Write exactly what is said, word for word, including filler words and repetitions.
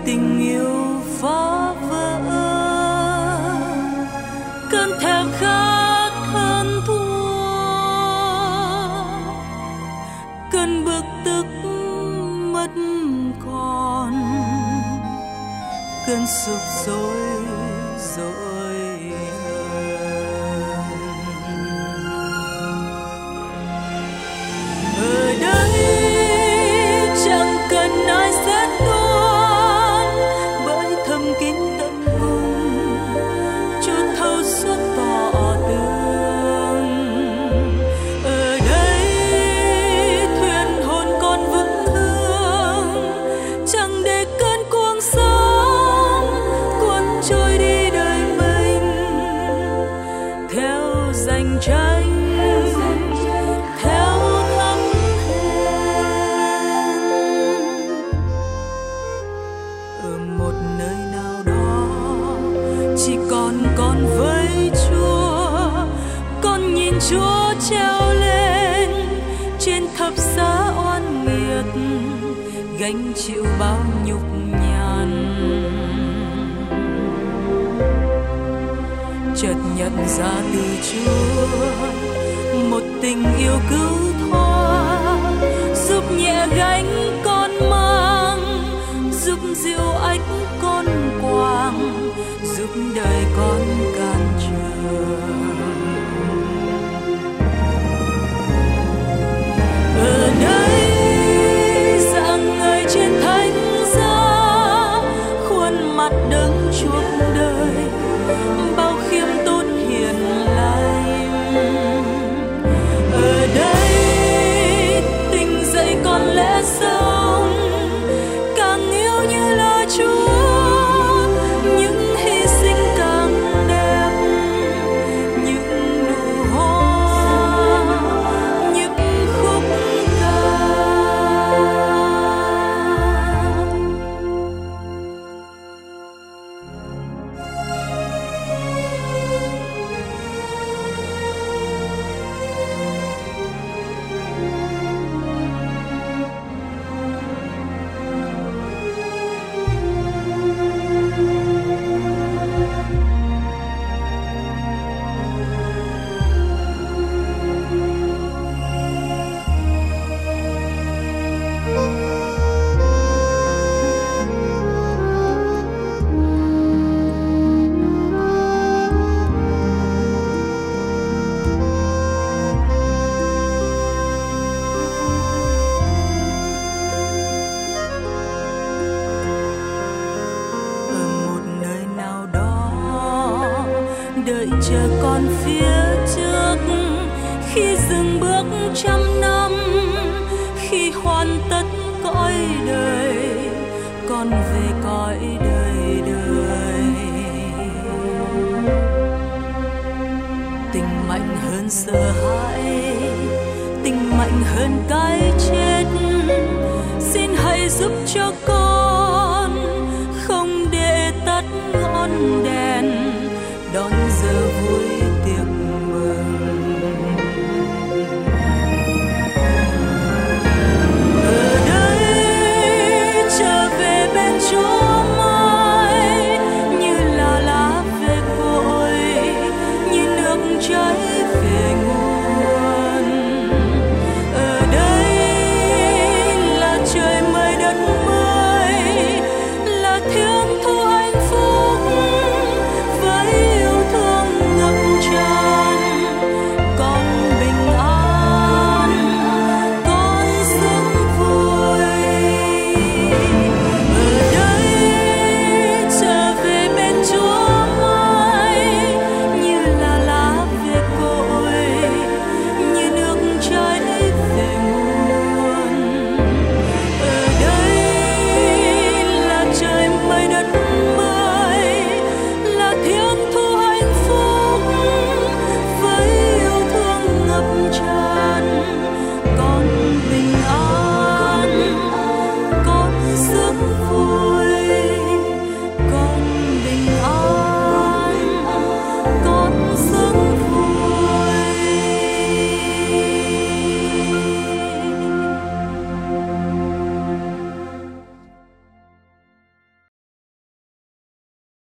tình yêu phá vỡ, cơn thèm khát hơn thua, cơn bực tức mất còn, cơn sụp sôi dội hơn. Ở đây chẳng cần ai xét đoán, bởi thầm kín tận cùng chút thâu suốt tỏ tường. Ở đây thuyền hồn còn vững hương, chẳng để cơn cuồng sóng cuốn trôi đi đời mình theo giành tranh, theo thắm hẹn. Ở một nơi nào đó chỉ còn con với Chúa, con nhìn Chúa treo lên trên thập giá oan nghiệt, gánh chịu bao nhục nhằn. Chợt nhận ra từ Chúa một tình yêu cứu thoát, giúp nhẹ gánh con mang, giúp dịu ách con quàng, giúp đời con cản trở. Ở đây dạng người trên thánh giá, khuôn mặt đấng chuộc đời, bao khiêm tốn hiền lành. Ở đây tình dạy con lẽ sống, càng yêu như lời Chúa, những hy sinh càng đẹp, những nụ hoa, những khúc ca. Ở một nơi nào đó đợi chờ con phía trước, khi dừng bước trăm năm, khi hoàn tất cõi đời, con về cõi đời đời. Tình mạnh hơn sợ hãi, tình mạnh hơn cái chết, xin hãy giúp cho con